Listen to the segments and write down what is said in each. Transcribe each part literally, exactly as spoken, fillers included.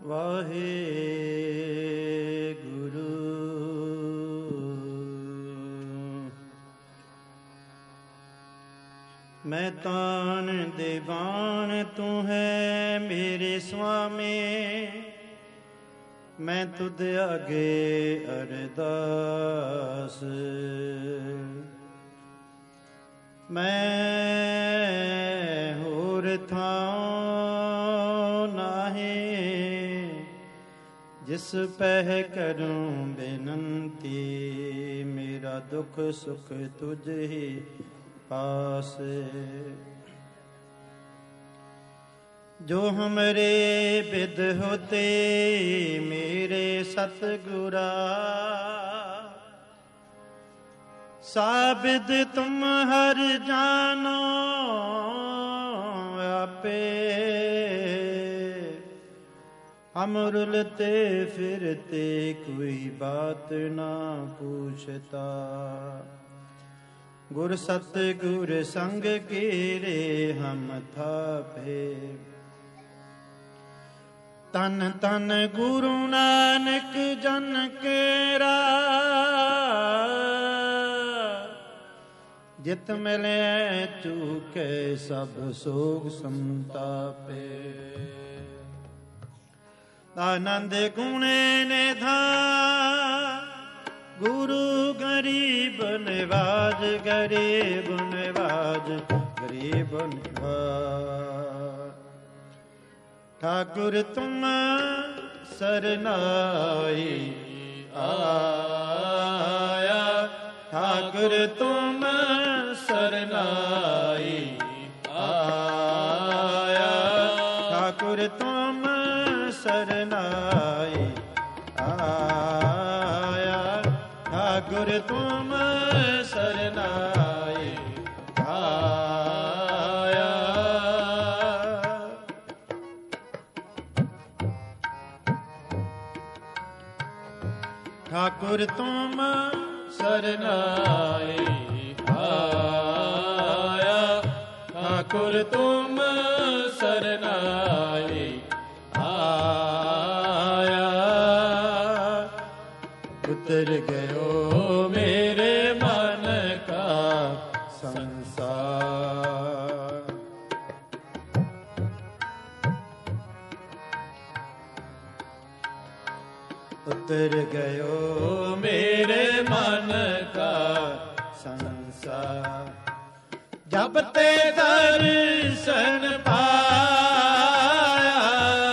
ਵਾਹਿਗੁਰੂ। ਮੈਂ ਤਾਣ ਦੇ ਬਾਣ ਤੂੰ ਹੈ ਮੇਰੇ ਸੁਆਮੀ, ਮੈਂ ਤੁਧ ਅੱਗੇ ਅਰਦਾਸ। ਮੈਂ ਹੋਰ ਥਾਂ ਨਾਹੀਂ, ਜਿਸ ਪਹਿ ਕਰੂੰ ਬੇਨੰਤੀ। ਮੇਰਾ ਦੁੱਖ ਸੁਖ ਤੁਝ ਹੀ ਪਾਸ। ਜੋ ਹਮਰੇ ਬਿਦ ਹੋਤੇ ਮੇਰੇ ਸਤਿਗੁਰਾ, ਸਾਬਿਦ ਤੁਮ ਹਰ ਜਾਨੋ ਆਪੇ। ਹਮ ਰੁਲਤੇ ਫਿਰਤੇ ਕੋਈ ਬਾਤ ਨਾ ਪੁੱਛਤਾ। ਗੁਰ ਸਤਿਗੁਰ ਸੰਗ ਕੀਰੇ ਹਮ ਥਾਪੇ। ਤਨ ਤਨ ਗੁਰੂ ਨਾਨਕ ਜਨ ਕੇਰਾ, ਜਿਤ ਮਿਲੇ ਚੂਕੇ ਸਭ ਸੋਗ ਸੰਤਾਪੇ। ਆਨੰਦ ਗੁਣੇ ਨਿਧਾਨ ਗੁਰੂ ਗਰੀਬ ਨਿਵਾਜ। ਗਰੀਬ ਨਿਵਾਜ ਗਰੀਬ ਨਿਵਾਜ। ਠਾਕੁਰ ਤੁਮ ਸਰਨਾਈ ਆਇਆ। ਠਾਕੁਰ ਤੁਮ ਸਰਨਾਈ ਆਇਆ। ਠਾਕੁਰ ਤੁਮ ਸਰਨਾਈ ਆਇਆ। ਠਾਕੁਰ ਤੁਮ ਸਰਨਾਈ ਆਇਆ। ਠਾਕੁਰ ਤੁਮ ਸਰਨਾਈ ਆਇਆ। ਠਾਕੁਰ ਤੁਮ ਸਰਨਾਈ ਆਇਆ। ਉਤਰ ਗਇਓ ਮੇਰੇ ਮਨ ਕਾ ਸੰਸਾਰ। ਉਤਰ ਗਇਓ ਮੇਰੇ ਮਨ ਕਾ ਸੰਸਾਰ। ਜਬ ਤੇ ਦਰਸ਼ਨ ਪਾਇਆ,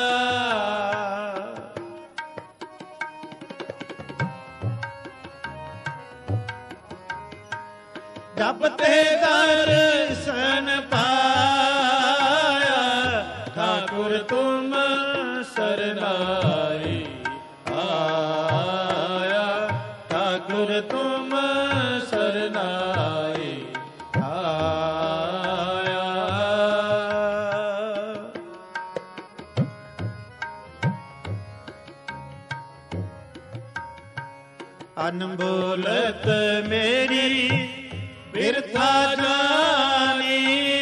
ਜਬ ਤੇ ਦਰਸ਼ਨ ਪਾਇਆ। ਠਾਕੁਰ ਤੁਮ ਸਰਨਾਈ ਆਇਆ। ਠਾਕੁਰ ਤੁਮ ਸਰਨਾਈ ਆਇਆ। ਅਨਬੋਲਤ ਮੇਰੀ ਬਿਰਥਾ ਜਾਨੀ।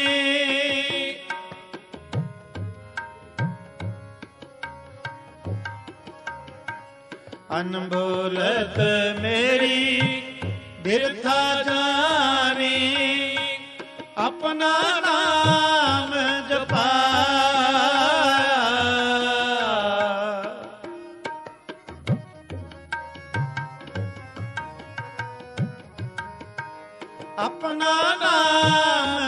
ਅਨਬੋਲਤ ਮੇਰੀ ਬਿਰਥਾ ਜਾਨੀ। ਆਪਣਾ ਨਾਮ ਜਪਾਇਆ। ਆਪਣਾ ਨਾਮ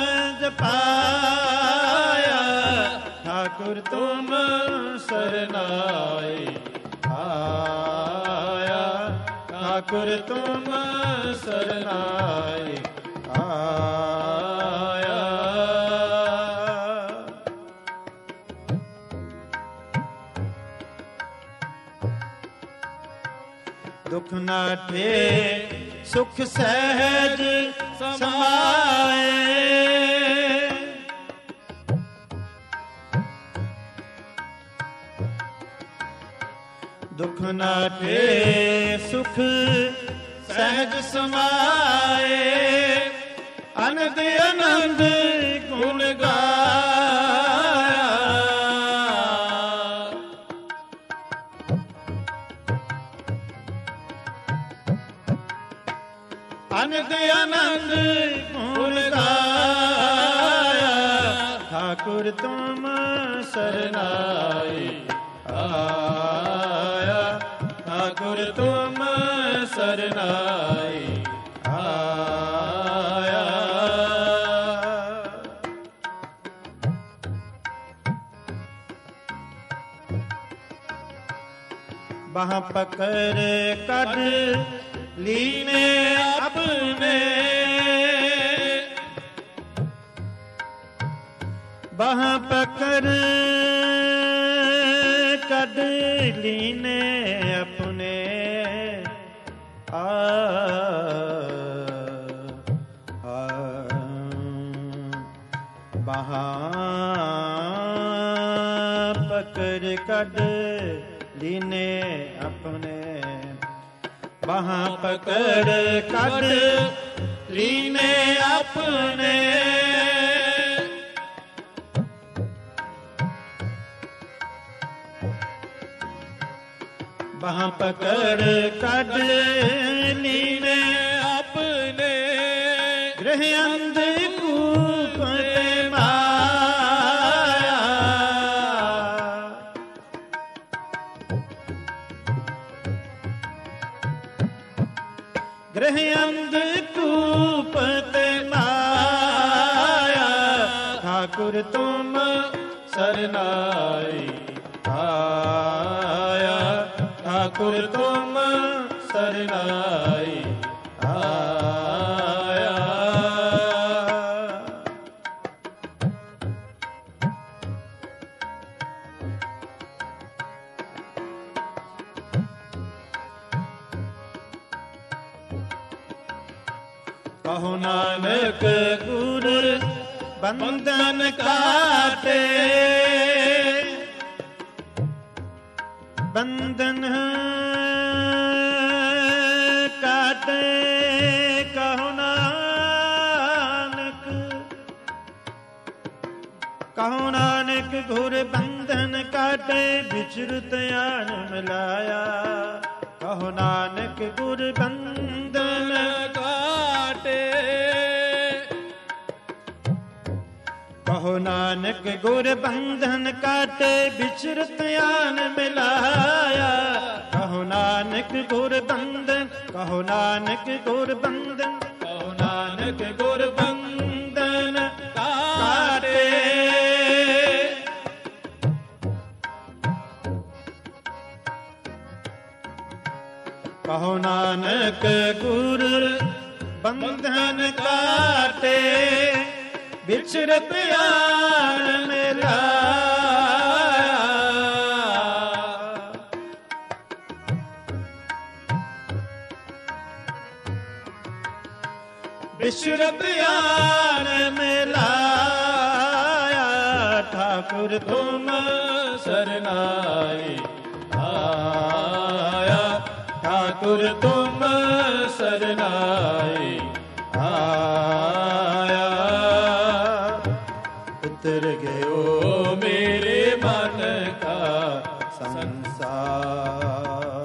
ਜਪਾਇਆ। ਠਾਕੁਰ ਤੁਮ ਸਰਨਾਈ ਆਇਆ। ਠਾਕੁਰ ਤੁਮ ਸਰਨਾਈ ਆਇਆ। ਦੁਖ ਨਾਠੇ ਸੁਖ ਸਹਿਜ ਸਮਾਏ। ਦੁਖ ਨਾਠੇ ਸੁਖ ਸਹਿਜ ਸਮਾਏ। ਅਨੰਦ ਅਨੰਦ ਗੁਣ ਗਾਇਆ। ठाकुर तुम सरनाई आया, ठाकुर तुम सरनाई आया। बाह पकड़ कढ़ लीने अपने, बाह पकड़ कढ़ लीने अपने आ, आ बाह पकड़ कढ़ लीने अपने, बाह पकड़ कढ़ लीने अपने, बाह पकड़ कढ़ लीने अपने, गृह अंधकूप माया, गृह अंधकूप माया, ठाकुर तुम सरनाई आया, ठाकुर तुम सरनाई आया। कहो नानक गुर बंधन काटे, बंधन काटे, कहो नानक, कहो नानक घोर बंधन काटे, विचरत आन मिलाया, कहो नानक गुर बंधन काटे, कहो नानक गुर बंधन काटे, विचरत आन मिलाया, कहो नानक गुर बंधन, कहो नानक गुर बंधन, कहो नानक गुर बंधन काटे। कहो नानक गुर बंधन काटे, विचरत आन मिलाया, विचरत आन मिलाया, ठाकुर तुम सरनाई आया, ठाकुर तुम सरनाई आया। उतर गयो मेरे मन का संसार,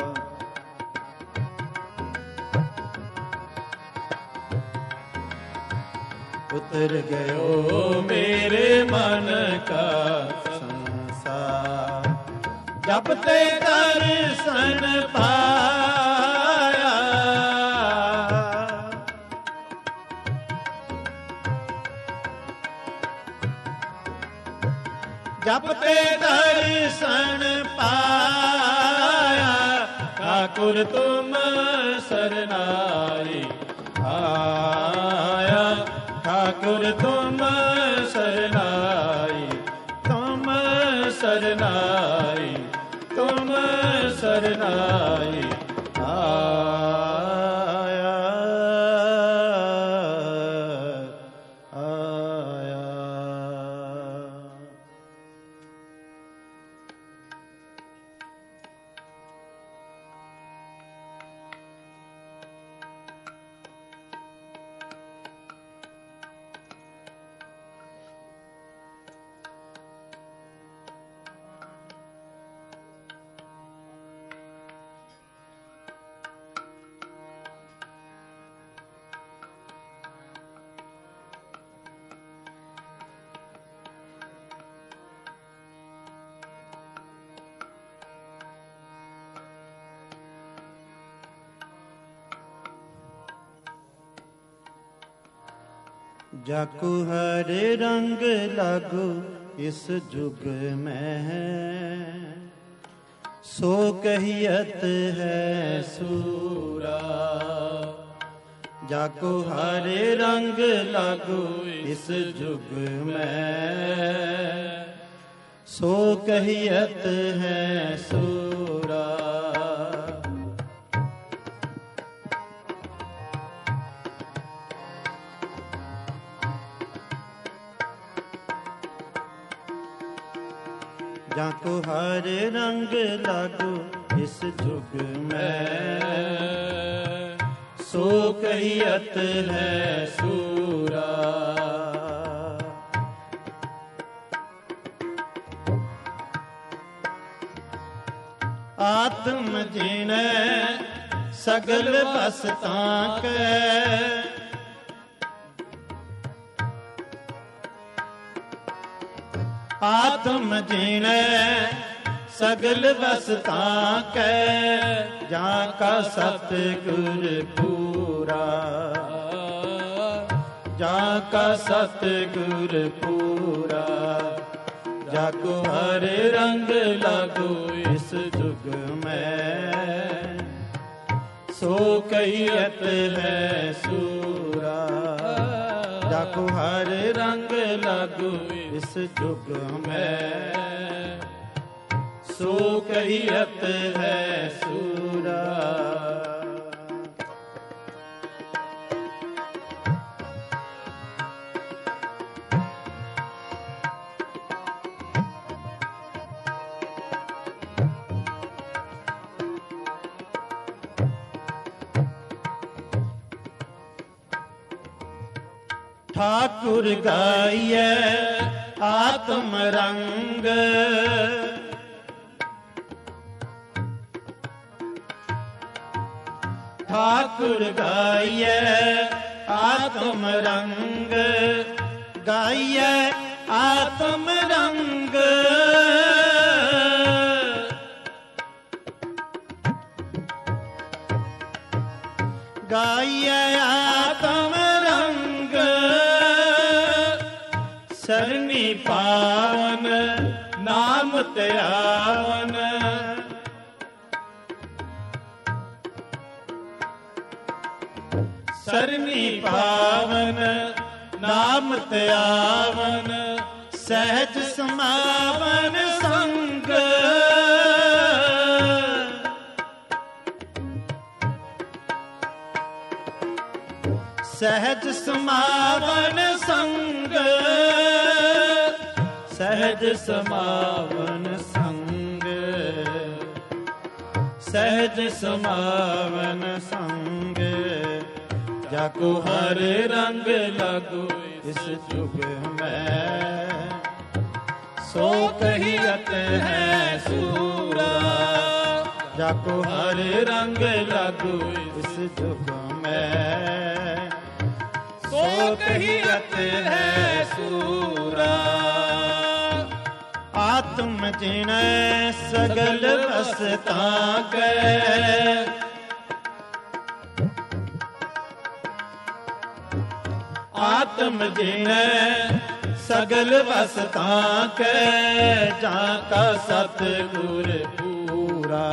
उतर गयो मेरे मन का संसार, जब ते दर्शन पाया, जब ते दर्शन पाया, ठाकुर तुम सरनाई आया, ठाकुर तुम सरनाई, तुम सरनाई, तुम सरनाई आया, आया। जाकु हर रंग लागू इस जुग में, सो कहियत है सूरा। जाकु हर रंग लागू इस जुग में, सो कहियत है सूरा। जाको हर रंग लागू इस जुग में, सो कहियत है सूरा। आत्म जीने सगल बसतां के, आत्म जीने सगल बसतां के, जाका सतगुर पूरा। जाका सतगुर पूरा। जाको हर रंग लागू इस जुग में, सो कहियत है सूरा। जाको हर रंग लागू इस जुग में, सो कहियत है सूरा। ठाकुर गाइए आत्म रंग, ठाकुर गाइए आत्म रंग। गाइए आत्म रंग, गाइए आत्म रंग। सरनी पावन नाम त्यावन, सरनी पावन नाम त्यावन। सहज समावन संग, सहज समावन संग। सहज समावन संग, सहज समावन संग। जाको हर रंग लागू इस जुग में, सो कहियत है सूरा। जाको हर रंग लागू इस जुग में, सो कहियत है सूरा। आत्म जिने सगल बसतां के, आत्म जिने सगल बसतां के। जाका सतगुर पूरा।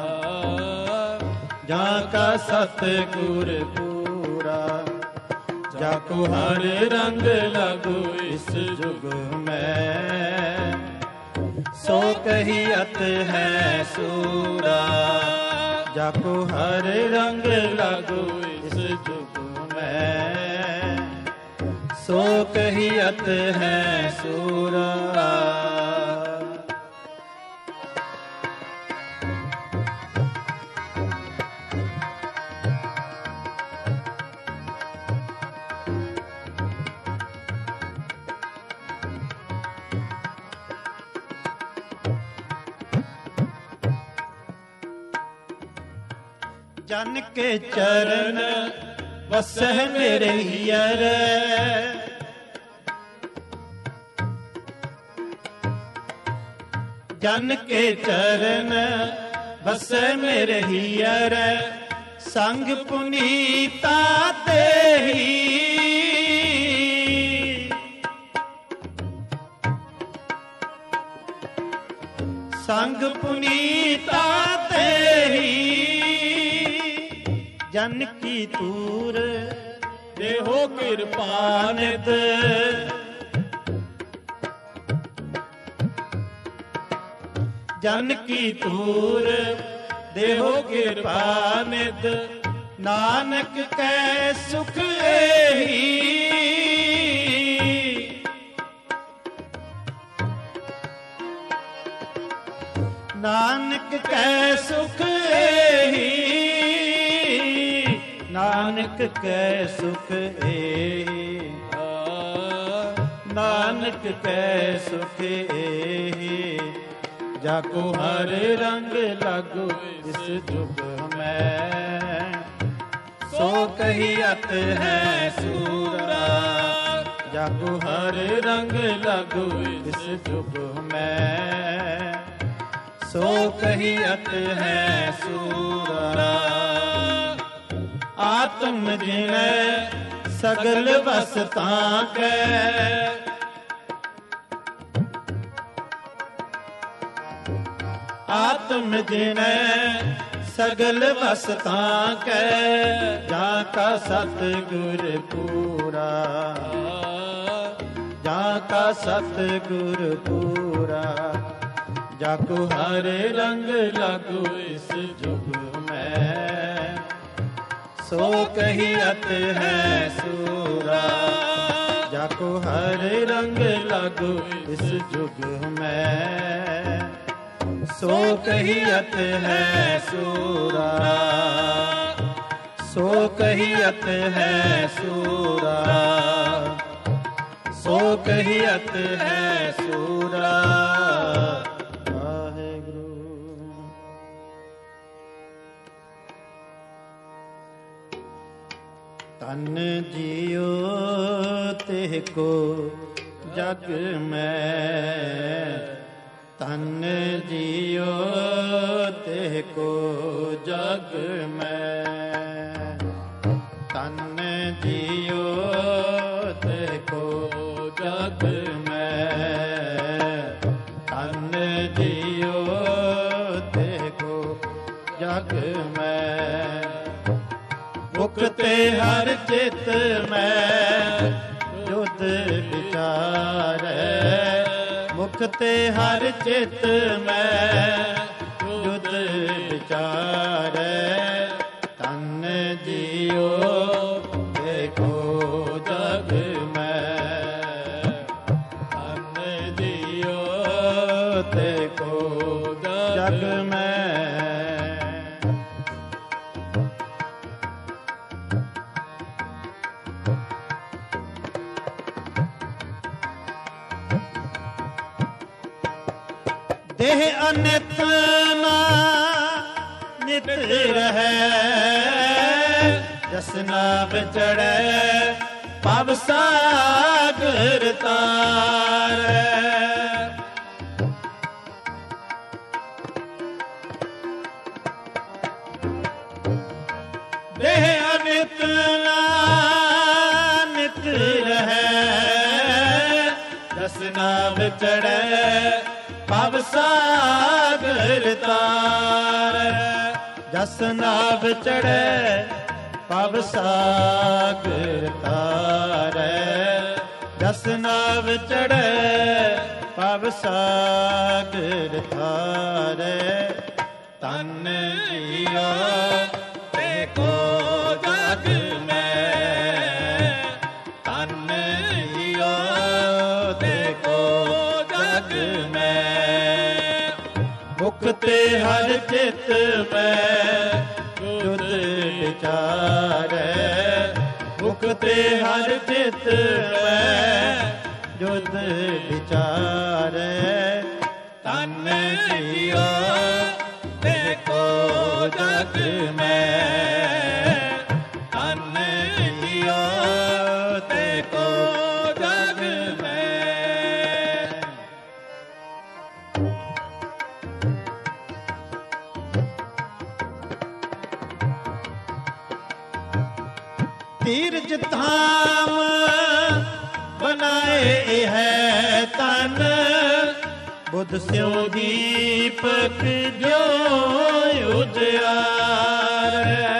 जाका सतगुर पूरा। जाको हर रंग लागू इस जुग में, सो कहियत है सूरा। जाको हर रंग लागू इस जुग में, सो कहियत है सूरा। जन के चरण वसह मेरे हियर, जन के चरण वसह मेरे हियर। संग पुनीता तेही, ਸੰਗ ਪੁਨੀਤਾ ਤੇਰੀ ਜਨ ਕੀ ਤੂਰ ਦੇਹੋ ਕਿਰਪਾ ਨਿਤ ਜਨ ਕੀ ਤੂਰ ਦੇਹੋ ਕਿਰਪਾ ਨਿਤ ਨਾਨਕ ਕੈ ਸੁਖ ਏਹੀ ਨਾਨਕ ਕੈ ਸੁਖ ਏਹੀ ਨਾਨਕ ਕੈ ਸੁਖ ਏਹੀ ਨਾਨਕ ਕੈ ਸੁਖ ਏਹੀ ਜਾਕੋ ਹਰ ਰੰਗ ਲਾਗੋ ਇਸ ਜੁਗ ਮੈਂ ਸੋ ਕਹੀਅਤ ਹੈ ਸੂਰਾ ਜਾਕੋ ਹਰ ਰੰਗ ਲਾਗੋ ਇਸ ਜੁਗ ਮੈਂ ਸੋ ਕਹੀਅਤ ਹੈ ਸੂਰਾ ਆਤਮ ਜਿਨੈ ਸਗਲ ਵਸਤਾਂ ਕੈ ਆਤਮ ਜਿਨੈ ਸਗਲ ਵਸਤਾਂ ਕੈ ਜਾਂ ਕਾ ਸਤਿਗੁਰ ਪੂਰਾ ਜਾਂ ਕਾ ਸਤਿਗੁਰ ਪੂਰਾ ਜਾਕੋ ਹਰ ਰੰਗ ਲਾਗੋ ਇਸ ਜੁਗ ਮੈਂ ਸੋ ਕਹੀਅਤ ਹੈ ਸੂਰਾ ਜਾਕੋ ਹਰ ਰੰਗ ਲਾਗੋ ਇਸ ਜੁਗ ਮੈਂ ਸੋ ਕਹੀਅਤ ਹੈ ਸੂਰਾ ਸੋ ਕਹੀਅਤ ਹੈ ਸੂਰਾ ਸੋ ਕਹੀਅਤ ਹੈ ਸੂਰਾ ਤਨ ਜੀਉ ਤਿਹ ਕੋ ਜਗ ਮੈਂ ਤਨ ਜੀਉ ਤਿਹ ਕੋ ਜਗ ਮੈਂ ਤਨ ਜੀਉ ਤਿਹ ਕੋ ਜਗ ਮੈਂ ਤਨ ਜੀਉ ਤਿਹ ਕੋ ਜਗ ਮੈਂ ਮੁਖ ਤੇ ਹਰ ਚਿਤ ਮੈਂ ਜੁਦ ਵਿਚਾਰੈ ਮੁਖ ਤੇ ਹਰ ਚਿਤ ਮੈਂ ਜੁਦ ਵਿਚਾਰੈ ਤਨ ਜੀਉ ਦੇਖੋ ਜਗ ਮੈਂ ਤਨ ਜੀਉ ਦੇਖੋ ਜਗ ਮੈਂ ਦੇਹ ਅਨਿਤ ਨਾ ਨਿਤ ਰਹੈ ਜਸਨਾ ਵਿਚੜੈ ਭਵ ਸਾਗਰ ਤਾਰੈ ਦੇਹ ਅਨਿਤ ਨਾ ਨਿਤ ਰਹੈ ਜਸਨਾ ਵਿਚੜੈ ਭਵ ਸਾਗਰ ਤਾਰੈ ਜਸ ਨਾਵ ਚੜ੍ਹੈ ਭਵ ਸਾਗਰ ਤਾਰੈ ਜਸ ਨਾਵ ਚੜ੍ਹੈ ਭਵ ਸਾਗਰ ਤਾਰੈ ਤਨ ਜੀਉ ਤੇ ਕੋ ਜਗ ਮੈਂ ਤਨ ਜੀਉ ਤੇ ਕੋ ਜਗ ਮੈਂ ਮੁਖ ਤੇ ਹਰ ਚਿਤ ਮੈਂ ਜੁਦ ਵਿਚਾਰੈ ਮੁਖ ਤੇ ਹਰ ਚਿਤ ਮੈਂ ਜੁਦ ਵਿਚਾਰੈ ਤਨ ਜੀਉ ਤੇ ਕੋ ਜਗ ਮੈਂ ਤਨ ਜੀਉ ਤੇ ਕੋ ਜਗ ਮੈਂ ਤੀਰਜ ਧਾਮ ਬਣਾਏ ਹੈ ਤਨ ਬੁੱਧ ਸਿਉ ਦੀਪਕ ਜਿਉ ਉਜਿਆਰੈ।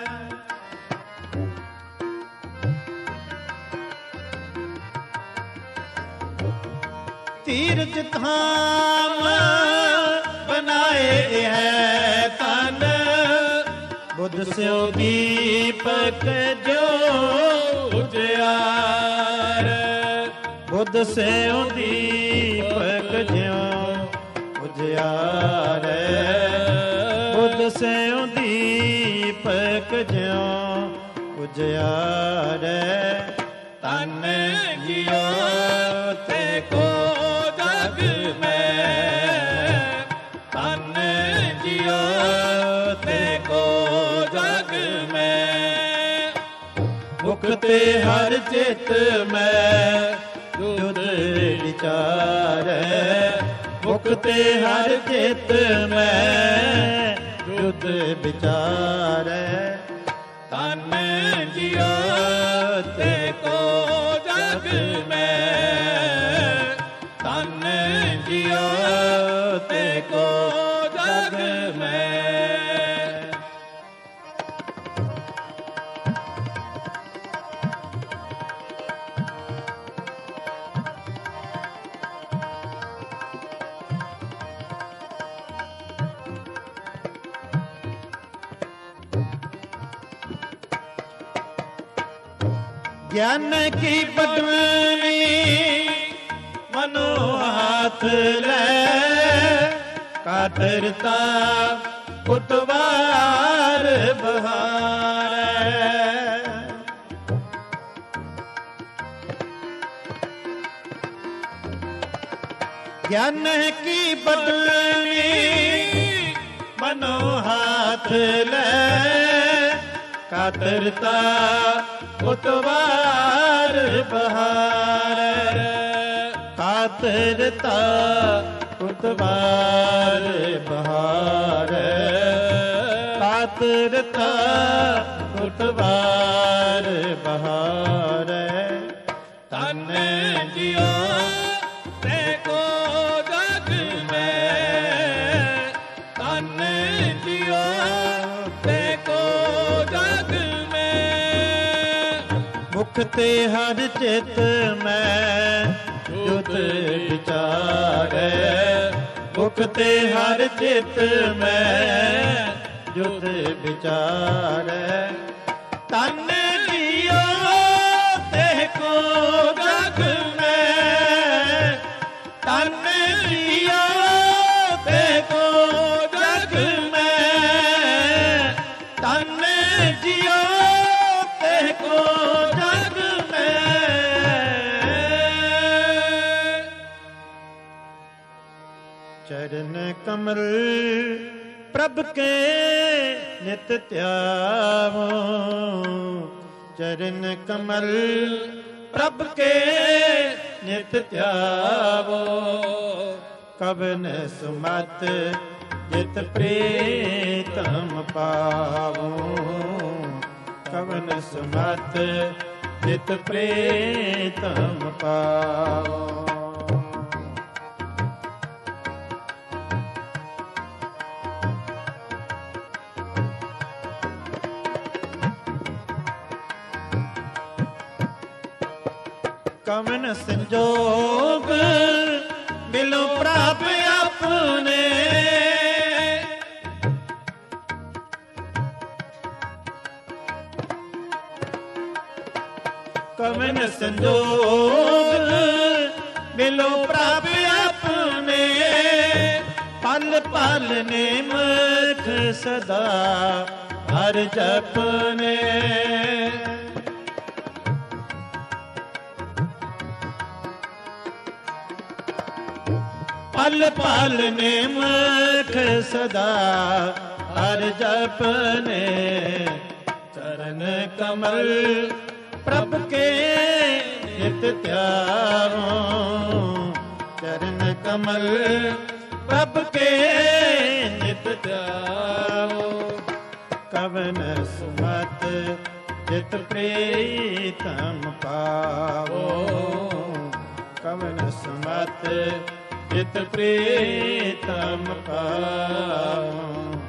ਤੀਰਥ ਧਾਮ ਬਣਾਏ ਹੈ ਤਨ, ਬੁੱਧ ਸਿਉ ਦੀਪਕ ਜਿਉ ਉਜਿਆਰੈ। ਬੁੱਧ ਸਿਉ ਦੀਪਕ ਜਿਉ ਉਜਿਆਰੈ। ਬੁੱਧ ਸਿਉ ਦੀਪਕ ਜਿਉ ਉਜਿਆਰੈ। ਤਨ ਜਿਉ ਤੇ ਕੋ ਜਗ ਮੈਂ, ਤਨ ਜਿਉ ਤੇ ਕੋ ਜਗ ਮੈਂ। ਮੁਖ ਤੇ ਹਰ ਚਿਤ ਮੈਂ ਜੁਦ ਵਿਚਾਰੈ। ਮੁਖ ਤੇ ਹਰ ਚਿਤ ਮੈਂ ਜੁਦ ਵਿਚਾਰੈ। ਤਨ ਜਿਉ ਤੇ ਕੋ ਜਗ ਮੈਂ, ਤਨ ਜਿਉ ਤੇ ਕੋ ਜਗ ਮੈਂ। ਗਿਆਨ ਕੀ ਬਦਲਨੀ ਮਨੋ ਹਾਥ ਲੈ, ਕਾਤਰਤਾ ਉਤਵਾਰ ਬਹਾਰੈ। ਗਿਆਨ ਕੀ ਬਦਲਨੀ ਮਨੋ ਹਾਥ ਲੈ, ਕਾਤਰਤਾ ਉਤਵਾਰ ਬਹਾਰੈ। ਕਾਤਰਤਾ ਉਤਵਾਰ ਬਹਾਰੈ। ਕਾਤਰਤਾ ਉਤਵਾਰ ਬਹਾਰੈ। ਤਨ ਜਿਉ ਤੇ ਕੋ ਜਗ ਮੈਂ, ਤਨ ਜਿਉ ਤੇ ਕੋ ਜਗ ਮੈਂ। ਮੁਖ ਤੇ ਹਰ ਚਿਤ ਮੈਂ ਜੁਦ ਵਿਚਾਰੈ। ਮੁਖ ਤੇ ਹਰ ਚਿਤ ਮੈਂ ਜੁਦ ਵਿਚਾਰੈ। ਤਨ ਜਿਉ ਤੇ ਕੋ ਜਗ ਮੈਂ, ਤਨ ਜਿਉ ਤੇ ਕੋ ਜਗ ਮੈਂ, ਤਨ ਜਿਉ ਤੇ ਕੋ ਜਗ ਮੈਂ। ਚਰਨ ਕਮਲ ਪ੍ਰਭ ਕੇ ਨਿਤ ਧਿਆਵੋ। ਚਰਨ ਕਮਲ ਪ੍ਰਭ ਕੇ ਨਿਤ ਧਿਆਵੋ। ਕਵਨ ਸੁਮਤ ਜਿਤ ਪ੍ਰੀਤਮ ਪਾਵੋ। ਕਵਨ ਸੁਮਤ ਜਿਤ ਪ੍ਰੀਤਮ ਪਾਵੋ। ਕਵਨ ਸੰਜੋਗ ਮਿਲੋ ਪ੍ਰਭ ਆਪਣੇ। ਕਵਨ ਸੰਜੋਗ ਮਿਲੋ ਪ੍ਰਭ ਆਪਣੇ। ਪਲ ਪਲ ਨੇਮਖ ਸਦਾ ਹਰ ਜਪਨੇ। ਪਲ ਪਲ ਨੇਮਖ ਸਦਾ ਹਰ ਜਪਨੇ। ਚਰਨ ਕਮਲ ਪ੍ਰਭ ਕੇ ਨਿਤ ਧਿਆਵੋ। ਚਰਨ ਕਮਲ ਪ੍ਰਭ ਕੇ ਨਿਤ ਧਿਆਵੋ। ਕਵਨ ਸੁਮਤ ਜਿਤ ਪ੍ਰੀਤਮ ਪਾਵੋ। ਕਵਨ ਸੁਮਤ ਜਿਤ ਪ੍ਰੀਤਮ ਪਾਵੋ।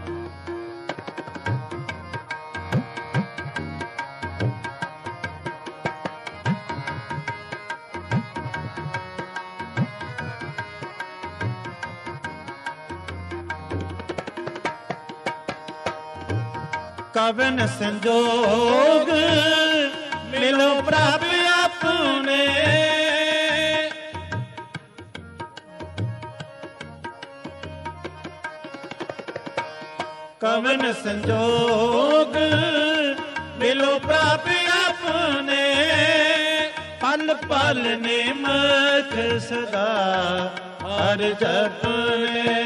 ਕਵਨ ਸੰਜੋਗ ਮਿਲੋ ਪ੍ਰਭ ਆਪਣੇ, ਕਵਨ ਸੰਜੋਗ ਮਿਲੋ ਪ੍ਰਭ ਆਪਣੇ, ਪਲ ਪਲ ਨਿਮਖ ਸਦਾ ਹਰ ਜਪਨੇ।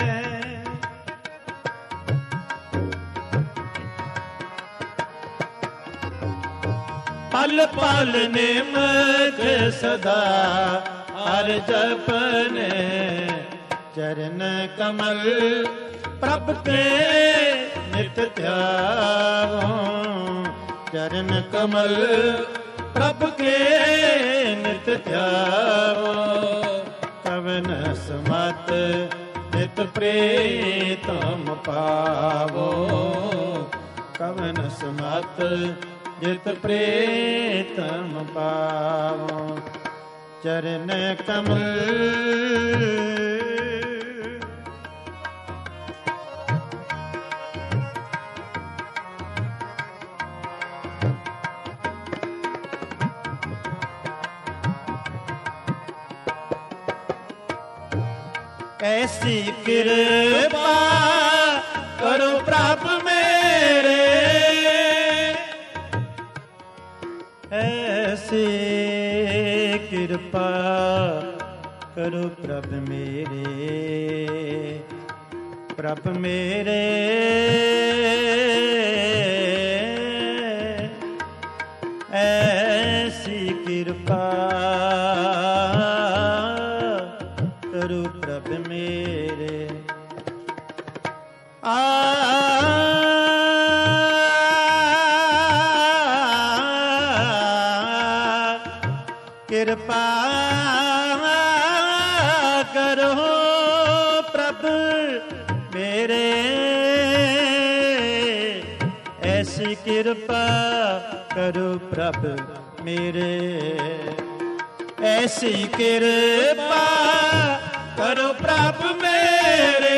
ਪਲ ਪਲ ਨਿਮਖ ਸਦਾ ਹਰ ਜਪਨੇ, ਚਰਨ ਕਮਲ ਪ੍ਰਭ ਕੇ ਨਿਤ ਧਿਆਵੋ। ਚਰਨ ਕਮਲ ਪ੍ਰਭ ਕੇ ਨਿਤ ਧਿਆਵੋ। ਕਵਨ ਸਮਤ ਨਿਤ ਪ੍ਰੀਤਮ ਪਾਵੋ। ਕਵਨ ਸਮਤ ਜਿਤ ਪ੍ਰੀਤਮ ਪਾਵੋ। ਚਰਨ ਕਮਲ ਐਸੀ ਕਿਰਪਾ ਕਰੋ ਪ੍ਰਭ ਮੇਰੇ, ਐਸੀ ਕਿਰਪਾ ਕਰੋ ਪ੍ਰਭ ਮੇਰੇ। ਪ੍ਰਭ ਮੇਰੇ ਐਸੀ ਕਿਰਪਾ ਕਰੋ ਪ੍ਰਭ ਮੇਰੇ। ਆ ਕਿਰਪਾ ਕਰੋ ਪ੍ਰਭ ਮੇਰੇ, ਐਸੀ ਕਿਰਪਾ ਕਰੋ ਪ੍ਰਭ ਮੇਰੇ। ਐਸੀ ਕਿਰਪਾ ਕਰੋ ਪ੍ਰਭ ਮੇਰੇ।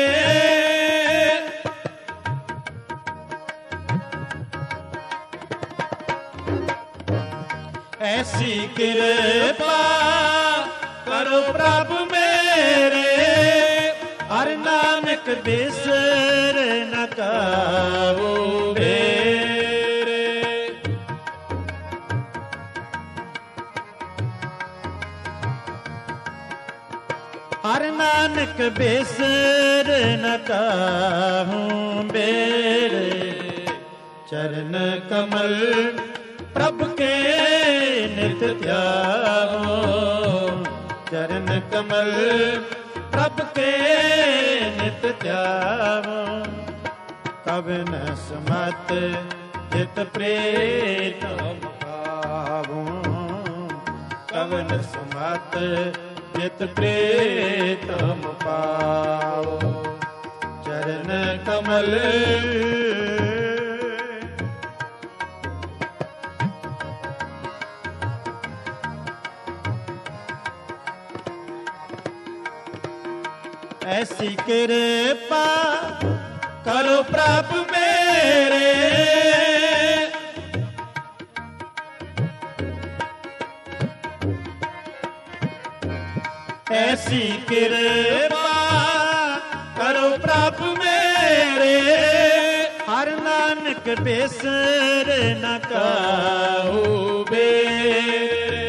ਐਸੀ ਕਿਰਪਾ ਕਰੋ ਪ੍ਰਭ ਮੇਰੇ। ਹਰਿ ਨਾਨਕ ਬਿਸਰ ਨ ਕਾਵੋ ਮੇਰੇ। ਹਰਿ ਨਾਨਕ ਬਿਸਰ ਨ ਕਾਹੂ ਮੇਰੇ। ਚਰਨ ਕਮਲ ਪ੍ਰਭ ਕੇ ਨਿਤ ਧਿਆਵੋ। ਚਰਨ ਕਮਲ ਪ੍ਰਭ ਕੇ ਨਿਤ ਧਿਆਵੋ। ਕਵਨ ਸਮਤ ਜਿਤ ਪ੍ਰੀਤਮ ਪਾਵੋ। ਕਵਨ ਸਮਤ ਜਿਤ ਪ੍ਰੀਤਮ ਪਾਵੋ। ਚਰਨ ਕਮਲ ਐਸੀ ਕਿਰਪਾ ਕਰੋ ਪ੍ਰਭ ਮੇਰੇ। ਐਸੀ ਕਿਰਪਾ ਕਰੋ ਪ੍ਰਭ ਮੇਰੇ। ਹਰਿ ਨਾਨਕ ਬਿਸਰ ਨ ਕਾਹੂ ਮੇਰੇ।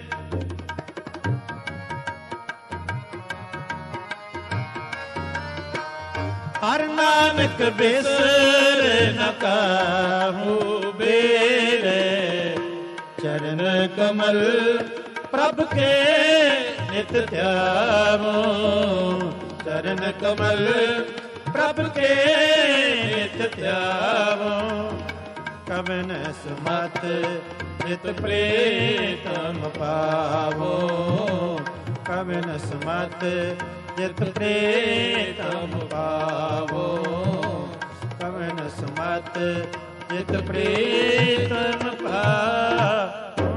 ਹਰਿ ਨਾਨਕ ਬਿਸਰ ਨ ਕਾਹੂ ਮੇਰੇ। ਚਰਨ ਕਮਲ ਪ੍ਰਭ ਕੇ ਨਿਤ ਧਿਆਵੋ। ਚਰਨ ਕਮਲ ਪ੍ਰਭ ਕੇ ਨਿਤ ਧਿਆਵੋ। ਕਵਨ ਸਮਤ ਜਿਤ ਪ੍ਰੀਤਮ ਪਾਵੋ। ਕਵਨ ਸਮਤ ਜਿਤ ਪ੍ਰੀਤਮ ਪਾਵੋ, ਕਵਨ ਸਮਤ ਜਿਤ ਪ੍ਰੀਤਮ ਪਾਵੋ।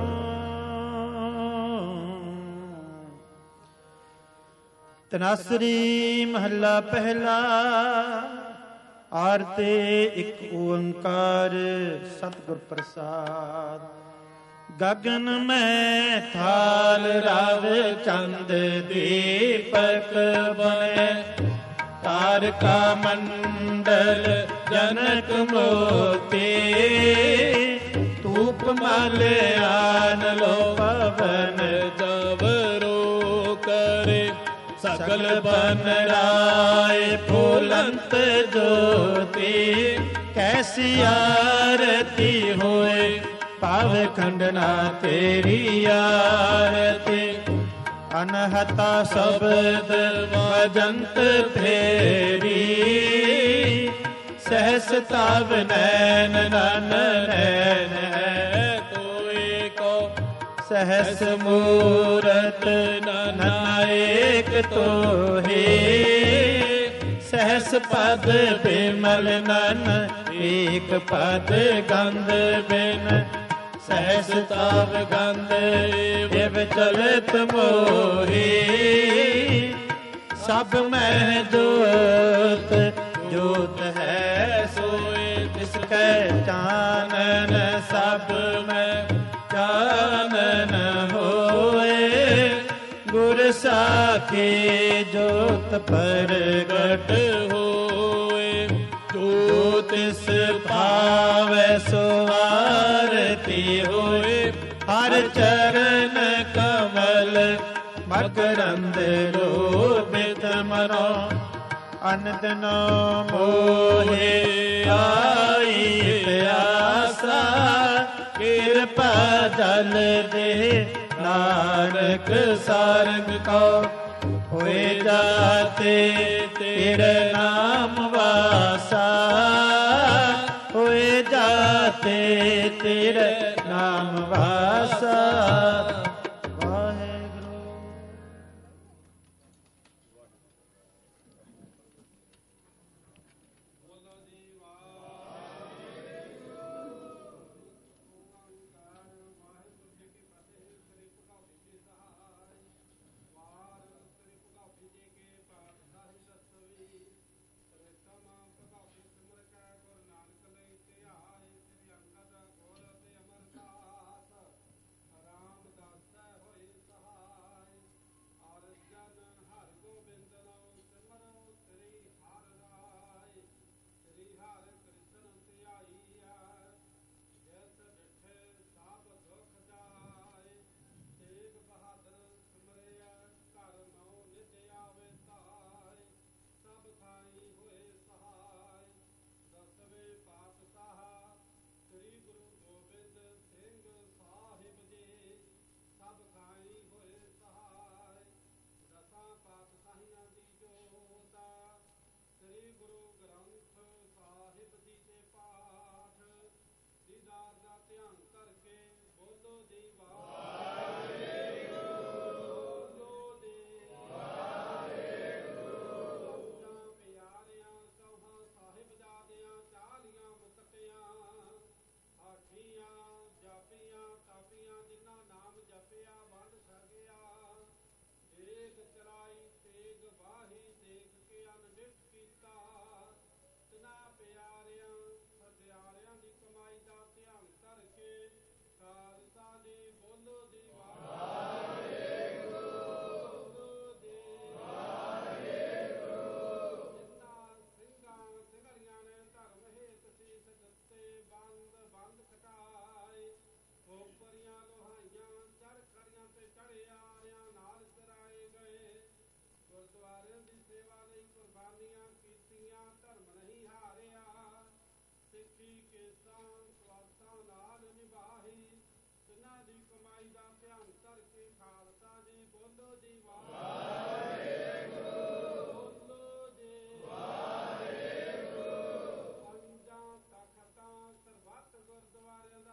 ਤਨਾਸਰੀ ਮਹੱਲਾ ਪਹਿਲਾ। ਆਰਤੇ ਇੱਕ ਓੰਕਾਰ ਸਤਿਗੁਰ ਪ੍ਰਸਾਦ। ਗਗਨ ਮੈਂ ਥਾਲ ਰਵ ਚੰਦ ਦੀਪਕ ਬਨੇ, ਤਾਰਕਾ ਮੰਡਲ ਜਨਕ ਮੋਤੀ, ਧੂਪ ਮਲ ਆਨ ਲੋ ਪਵਨ ਜਬਰੋ ਕਰੇ, ਸਕਲ ਬਨ ਰਾਏ ਫੁਲੰਤ ਜੋਤੀ, ਕੈਸੀ ਆਰਤੀ ਹੋਏ ਭਾਵ ਖੰਡਨਾ ਤੇਰੀ ਆਰਤੀ। ਅਨਹਤਾ ਸ਼ਬਦ ਵਜੰਤ ਫੇਰੀ, ਸਹਸ ਤਵ ਨੈਨ ਨਨ ਨੈਨ ਹੈ ਕੋਈ ਕੋ, ਸਹਸ ਮੂਰਤ ਨਾਇਕ ਤੋਹੀ, ਸਹਸ ਪਦ ਬਿਮਲ ਨਨ ਏਕ ਪਦ ਗੰਧ ਬਿਨ, ਸਹਸ ਤਵ ਗੰਧ ਇਵ ਚਲਤ ਮੋਹੀ। ਸਭ ਮਹਿ ਜੋਤ ਜੋਤ ਹੈ ਸੋਏ, ਤਿਸ ਕੈ ਚਾਨਨ ਸਭ ਮੈਂ ਚਾਨਨ ਹੋਏ। ਗੁਰ ਸਾਖੀ ਜੋਤ ਪ੍ਰਗਟ ਹੋਏ, ਜੋ ਤਿਸ ਭਾਵੈ ਸੋ ਆਰਤੀ ਹੋਏ। ਹਰ ਚਰਨ ਕਮਲ ਮਕਰੰਦ ਲੋਭਿਤ ਮਨੋ, ਅਨੰਦਨ ਮੋਹਿ ਆਈ ਪਿਆਸਾ। ਕਿਰਪਾ ਜਲ ਦੇ ਨਾਨਕ ਸਾਰੰਗ ਕਉ, ਹੋਏ ਜਾਤੇ ਤੇਰੇ ਨਾਮ ਵਾਸਾ। ਹੋਏ ਜਾਤੇ ਤੇਰੇ ਨਾਮ ਵਾਸਾ। ਵਾਹਿਗੁਰੂ।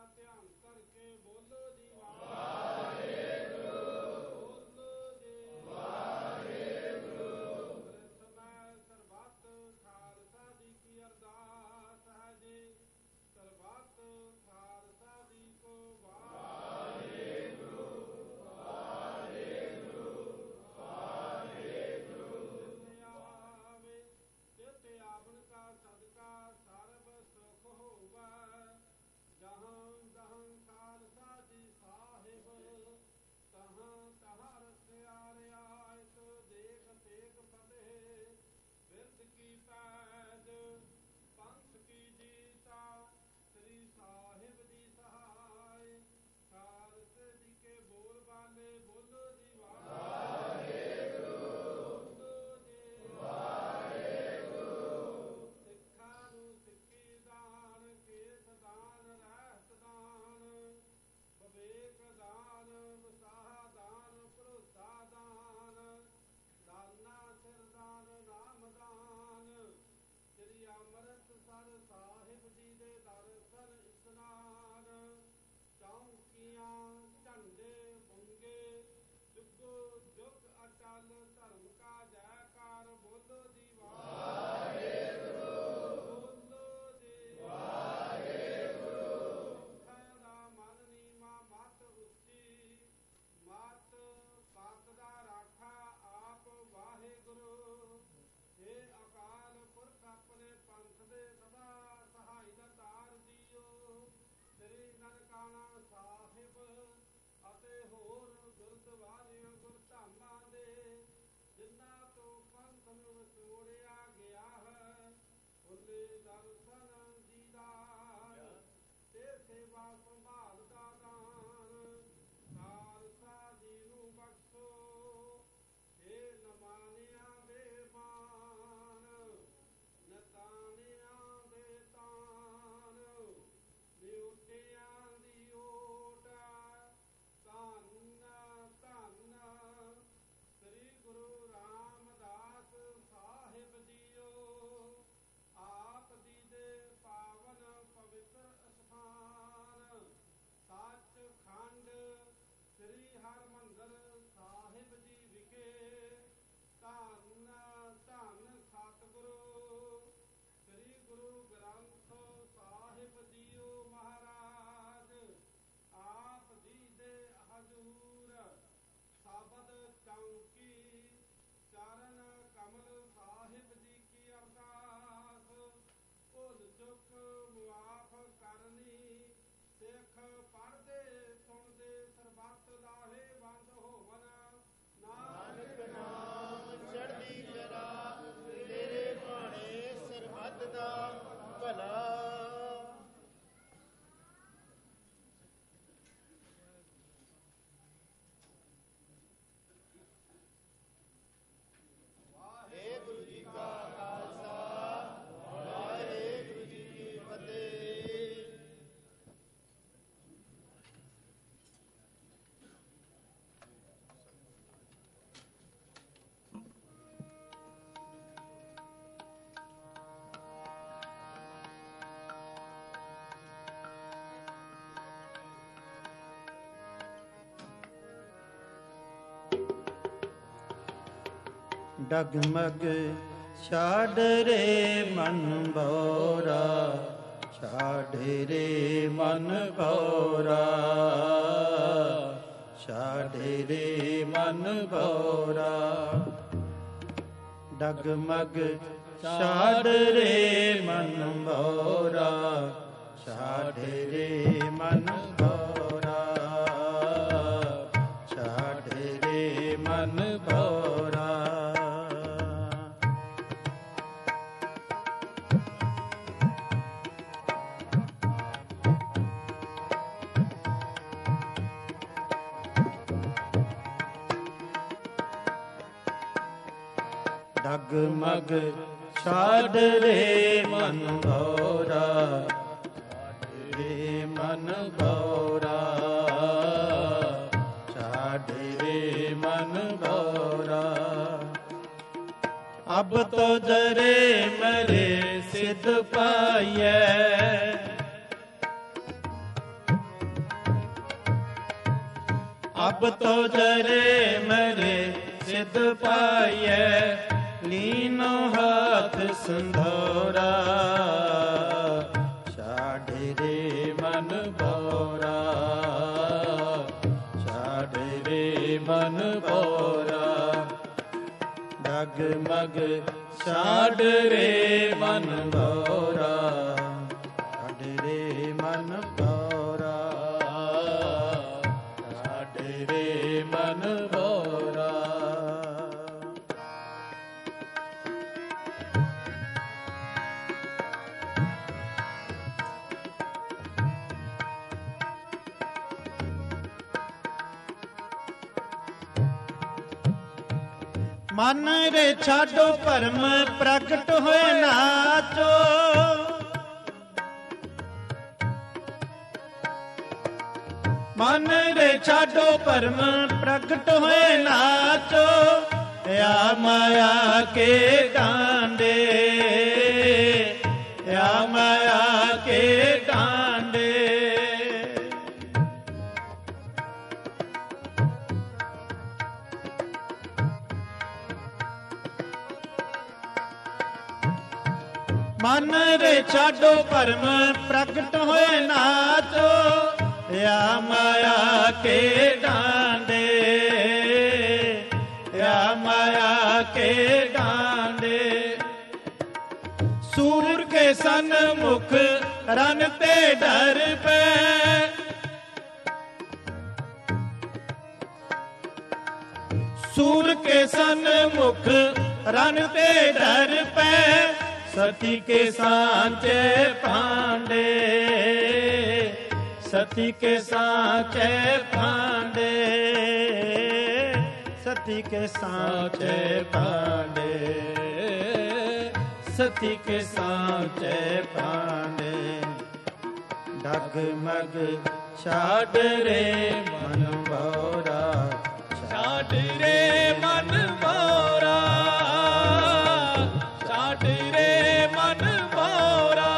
ਕਰਕੇ ਬੋਲੋ ਜੀ ਵਾਹਿਗੁਰੂ, ਬੋਲੋ ਜੀ डगमग छाड़ रे मन भौरा, छाड़ रे मन भौरा, छाड़ रे मन भौरा। डगमग छाड़ रे मन भौरा, छाड़ रे मन भौरा, छाड़ रे मन भौरा। डगमग छाड़ रे मन भौरा, छाड़ रे मन भौरा, छाड़ रे मन भौरा। अब तो जरे मरे सिद्ध पाइए, अब तो जरे मरे सिद्ध पाइए, लीनो हाथ संधोरा, छाड़ रे मन भौरा, छाड़ रे मन भौरा। डगमग छाड़ रे मन भौरा, छाड़ रे मन भौरा, छाड़ रे मन भौरा। मन रे छाडो परम प्रगट होए नाचो, मन रे छाडो परम प्रगट होए नाचो, या माया के डांडे, या माया के डांडे। मन रे छाडो परम प्रगट होए नाचो, या माया के डांडे, या माया के डांडे। सूर के सन्मुख रन ते डर पे, सूर के सन्मुख रन ते डर पे, सती के सांचे पांडे, सती के सांचे पांडे, सती के सांचे पांडे, सती के सांचे पांडे। डगमग छाड़ रे मन भौरा, छाड़ रे मन भौरा, छाड़ रे मन भौरा।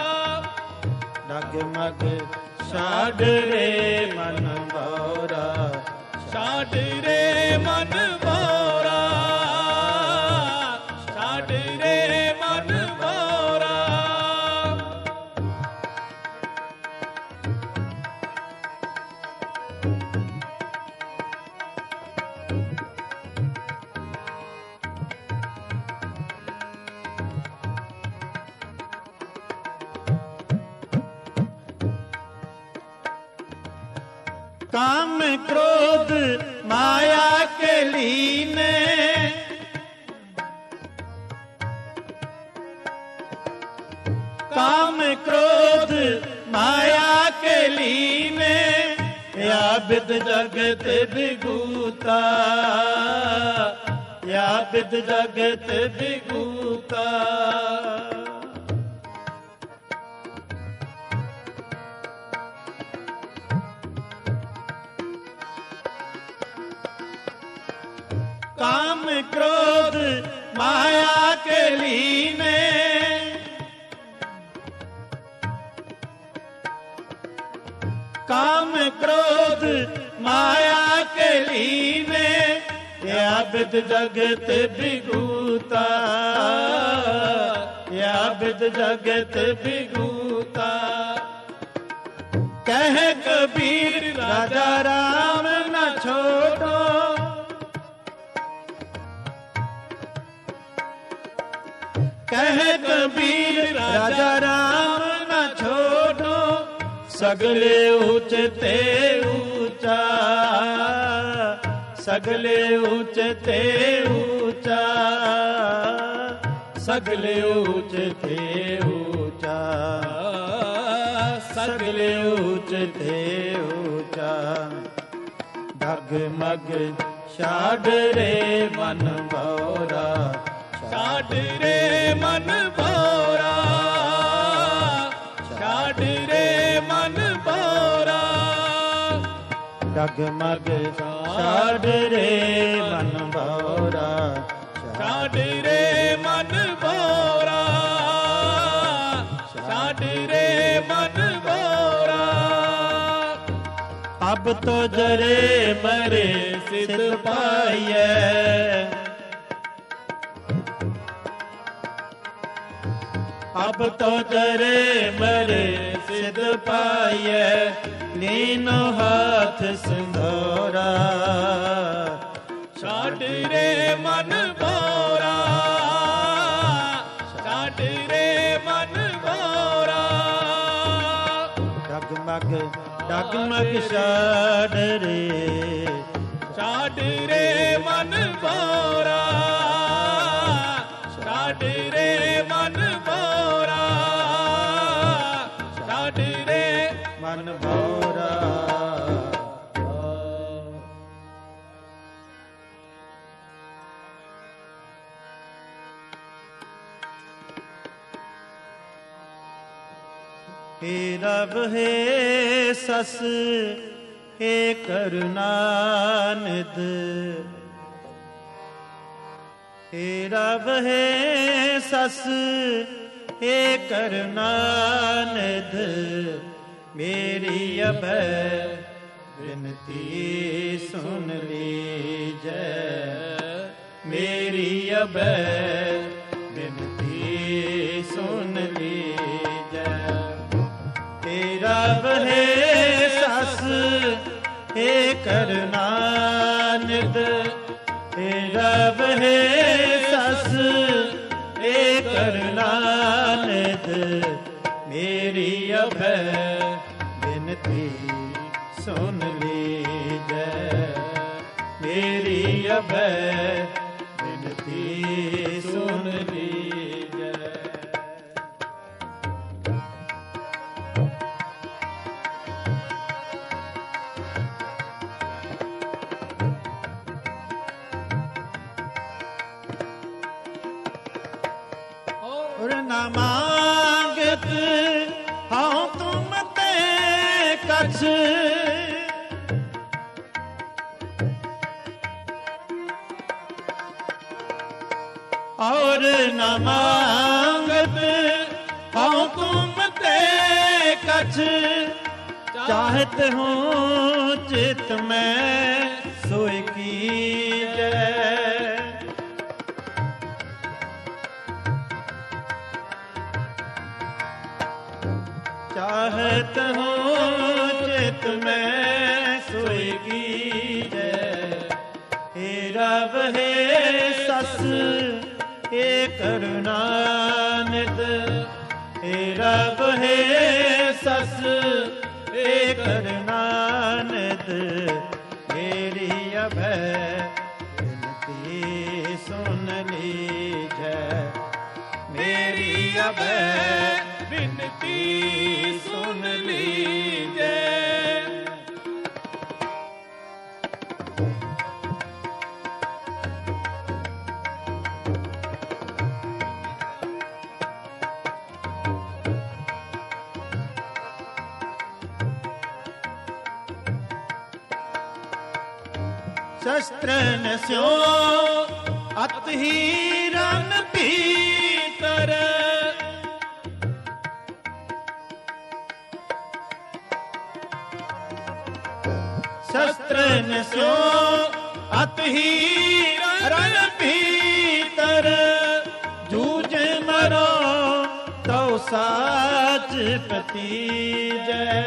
डगमग छाड़ रे मन भौरा, छाड़ रे मन भौरा, छाड़ रे मन भौरा। काम क्रोध माया के लीने, काम क्रोध माया के लीने, या विद जगत विभूता, या विद जगत विभूता। काम क्रोध माया के लीने, काम क्रोध माया के लीने, या बिद जगत विभूता, या बिद जगत विभूता। कह कबीर राजा राम न छोड़ो, कह कबीर राजा राम न छोड़ो। सगले ऊंचते ऊंचा, सगले ऊंचते ऊंचा, सगले ऊंचते ऊंचा, सगले ऊंचते ऊंचा। डगमग छाड़ रे मन भौरा, छाड़ रे मन भौरा, छाड़ रे मन भौरा। डगमग छाड़ रे मन भौरा, छाड़ रे मन भौरा, छाड़ रे मन भौरा। अब तो जरे मरे सिद्ध पाइए, अब तो जरे मरे सिद्ध पाइए। लीनो हाथ सिंधोरा, छाड़ रे मन भौरा, छाड़ रे मन भौरा। डगमग डगमग छाड़ रे, छाड़ रे मन भौरा, छाड़ रे मन भौरा, छाड़ रे मन भौरा। हे रब हे सस हे करुणानिध, हे रब हे सस हे करुणानिध। मेरी अभय विनती सुन लीजै, मेरी अभय विनती सुन लीजै। हे रब हे सस हे करुणानिध, हे रब हे सस हे करुणानिध। मेरी अभय विनती सुन लीजै, मेरी अभय विनती सुन लीजै। और न मांगत हाँ तुम ते कछ, और न मांगत हाँ तुम ते कछ। चाहत हूँ चित में सोई कीजै, चाहत हूँ चित में सोई कीजै। हे रब हे सस हे करुणानिध, हे रब हे सस हे करुणानिध। मेरी अभय विनती सुन लीजै, मेरी अभय विनती सुन लीजै। शस्त्रन स्यो अत ही रन भीतर, शस्त्रन स्यो अत ही ਸਾਚ ਪਤੀਜੈ।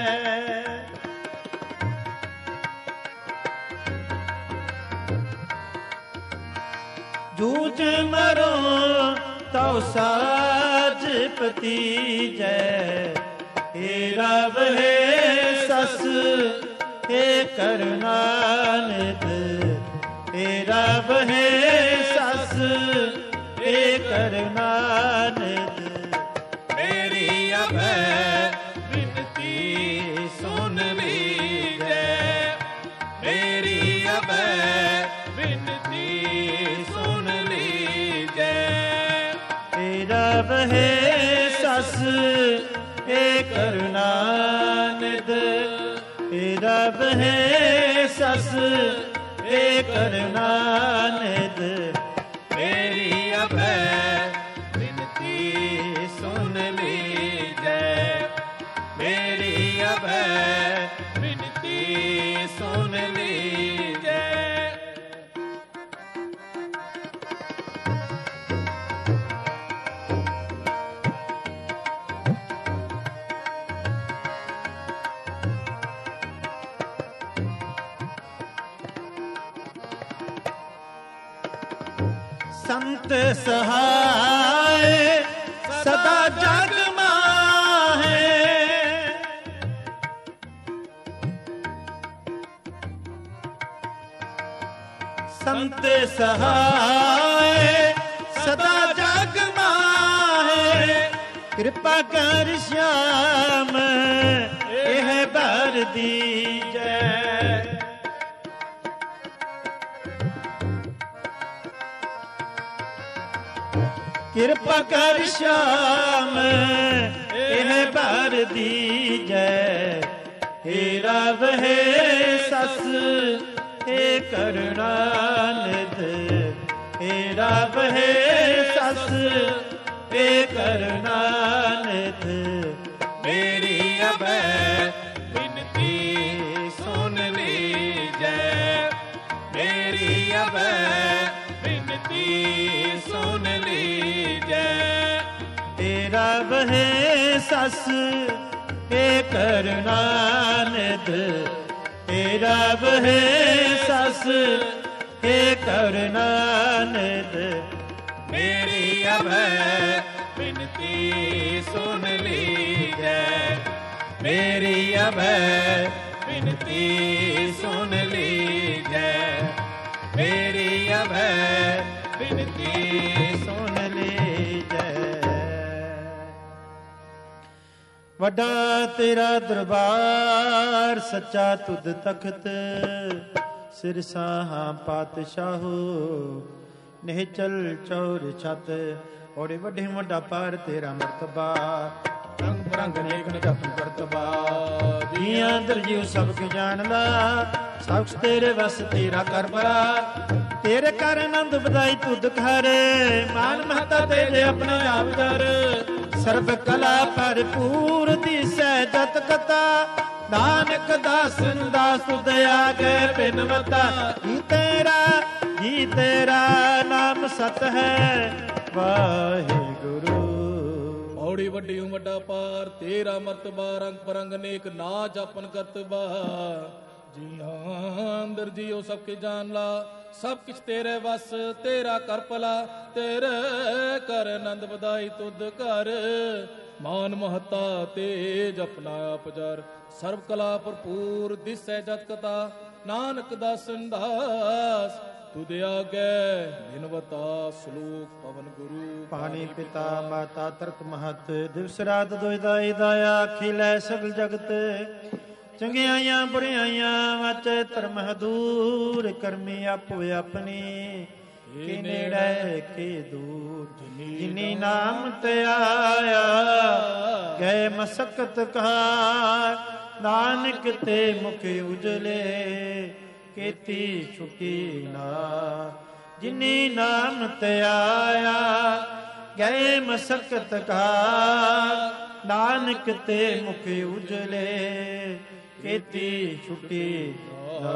ਜੂਝ ਮਰੋ ਤਉ ਸਾਚ ਪਤੀਜੈ। ਹੇ ਰਬ ਹੈ ਸਸ ਹੇ ਕਰੁਣਾ ਨਿਧ। ਹੇ ਰਬ ਹੈ ਸਸ ਹੇ ਕਰੁਣਾ ਨਿਧ। ਮੇਰੀ ਅਭੈ ਬਿਨਤੀ ਸੁਨ ਲੀਜੈ। ਮੇਰੀ ਅਭੈ ਬਿਨਤੀ ਸੁਨ ਲੀਜੈ। ਹੇ ਰਬ ਹੈ ਸਸ ਹੇ ਕਰੁਣਾ ਨਿਧ। ਹੇ ਰਬ ਹੈ ਸਸ ਹੇ ਕਰੁਣਾ ਨਿਧ। ਮੇਰੀ ਅਭੈ ਬਿਨਤੀ ਸੁਨ ਲੀਜੈ। ਮੇਰੀ ਅਭੈ ਬਿਨਤੀ ਸੁਨ ਲੀਜੈ। ਸੰਤ ਸਹਾਇ ਸਦਾ ਜਗ ਮਾਹੇ। ਸੰਤ ਸਹਾਇ ਸਦਾ ਜਗ ਮਾਹੇ। ਕਿਰਪਾ ਕਰ ਸ਼ਿਆਮ ਇਹ ਭਰ ਦੀਜੈ। ਕਿਰਪਾ ਕਰ ਸ਼ਾਮ ਇਹ ਭਰ ਦੀਜੈ। ਹੇ ਰਬ ਹੈ ਸਸ ਹੇ ਕਰੁਣਾ ਨਿਧ। ਹੇ ਰਬ ਹੈ ਸਸ ਹੇ ਕਰੁਣਾ ਨਿਧ। ਮੇਰੀ ਅਭੈ ਬਿਨਤੀ ਸੁਨ ਲੀਜੈ। ਮੇਰੀ ਅਭੈ ਬਿਨਤੀ ਸੁਨ ਲੀਜੈ। ਹੇ ਰਬ ਹੈ ਸਸ ਹੇ ਕਰੁਣਾ ਨਿਧ। ਹੇ ਰਬ ਹੈ ਸਸ ਹੇ ਕਰੁਣਾ ਨਿਧ। ਮੇਰੀ ਅਭੈ ਬਿਨਤੀ ਸੁਨ ਲੀਜੈ। ਮੇਰੀ ਅਭੈ ਬਿਨਤੀ ਸੁਨ ਲੀਜੈ। ਮੇਰੀ ਅਭੈ ਬਿਨਤੀ ਸੁਨ ਲੀਜੈ। ਵੱਡਾ ਤੇਰਾ ਦਰਬਾਰ ਸੱਚਾ ਤੁਧ ਤਖਤ। ਸਿਰ ਸਾਹਾਂ ਪਾਤਸ਼ਾਹੋ ਨਿਹਚਲ ਚੌਰ ਛਤ। ਔੜੇ ਵੱਡੇ ਵੱਡਾ ਪਾਰ ਤੇਰਾ ਮਰਤਬਾ। ਰੰਗ ਬਰੰਗ ਨੇਕ ਜਪਨ ਕਰਤਬਾ। ਜੀਆਂ ਅੰਦਰ ਜੀਉ ਸਭ ਕੁ ਜਾਣਦਾ। ਸਭ ਕੁਛ ਤੇਰੇ ਵਸ ਤੇਰਾ ਕਰ ਬਰਾ। ਤੇਰੇ ਕਰ ਆਨੰਦ ਵਧਾਈ ਤੁਧ ਘਰ। ਮਾਨ ਮਹਤਾ ਤੇਰੇ ਆਪਣਾ ਆਪ ਕਰ। ਸਰਬ ਕਲਾ ਭਰਪੂਰ ਦੀਸੈ ਜਤ ਕਤਾ। ਨਾਨਕ ਦਾਸਨ ਦਾਸ ਤੁਧ ਆਗੇ ਬਿਨਵਤਾ। ਜੀ ਤੇਰਾ ਜੀ ਤੇਰਾ ਨਾਮ ਸਤ ਹੈ ਵਾਹਿਗੁਰੂ। ਔੜੀ ਵੱਡੀ ਵੱਡਾ ਪਾਰ ਤੇਰਾ ਮਰਤਬਾ। ਰੰਗ ਬਰੰਗ ਨੇਕ ਨਾ ਜਾਪਨ ਕਰਤਬਾ। ਜੀ ਹਾਂ ਅੰਦਰ ਜੀਓ ਸਭ ਕੇ ਜਾਣ ਲਾ। ਸਭ ਕੁਛ ਤੇਰੇ ਵਸ ਤੇਰਾ ਕਰ ਭਲਾ। ਤੇਰੇ ਕਰ ਆਨੰਦ ਵਧਾਈ ਤੁਧ ਘਰ। ਮਾਨ ਮਹਤਾ ਤੇਜ ਆਪਣਾ ਆਪ ਜਰ। ਸਰਬ ਕਲਾ ਭਰਪੂਰ ਦਿਸੈ ਜਤ ਕਤਾ। ਨਾਨਕ ਦਾਸਨ ਦਾਸ ਤੁਧ ਆਗੇ ਬਿਨਵਤਾ। ਸ਼ਲੋਕ ਪਵਨ ਗੁਰੂ ਪਾਣੀ ਪਿਤਾ ਮਾਤਾ ਤਰਤ ਮਹਤ। ਦਿਵਸ ਰਾਤ ਦੁਇ ਦਾਈ ਦਾਇਆ ਖਿਲੈ ਸਗਲ ਜਗਤ। ਚੰਗਿਆਈਆਂ ਬੁਰਿਆਈਆਂ ਵਾਚੈ ਧਰਮ ਦੂਰ। ਕਰਮੀ ਆਪੋ ਆਪਣੀ ਕਿ ਨੇੜੇ ਕਿ ਦੂਰ। ਜਿਨੀ ਨਾਮ ਤੇ ਆਇਆ ਗਏ ਮਸਕਤ ਕਹਾ। ਨਾਨਕ ਤੇ ਮੁਖ ਉਜਲੇ ਕੀਤੀ ਛੁਟੀ ਨਾ। ਜਿਨੀ ਨਾਮ ਤੇ ਆਇਆ ਗਏ ਮਸਕਤ ਕਹਾ। ਨਾਨਕ ਤੇ ਮੁਖ ਉਜਲੇ ਕੀਤੀ ਛੁਟੀ ਨਾ।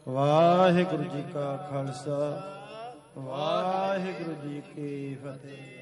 ਵਾਹਿਗੁਰੂ ਜੀ ਕਾ ਖਾਲਸਾ ਵਾਹਿਗੁਰੂ ਜੀ ਕੀ ਫਤਿਹ।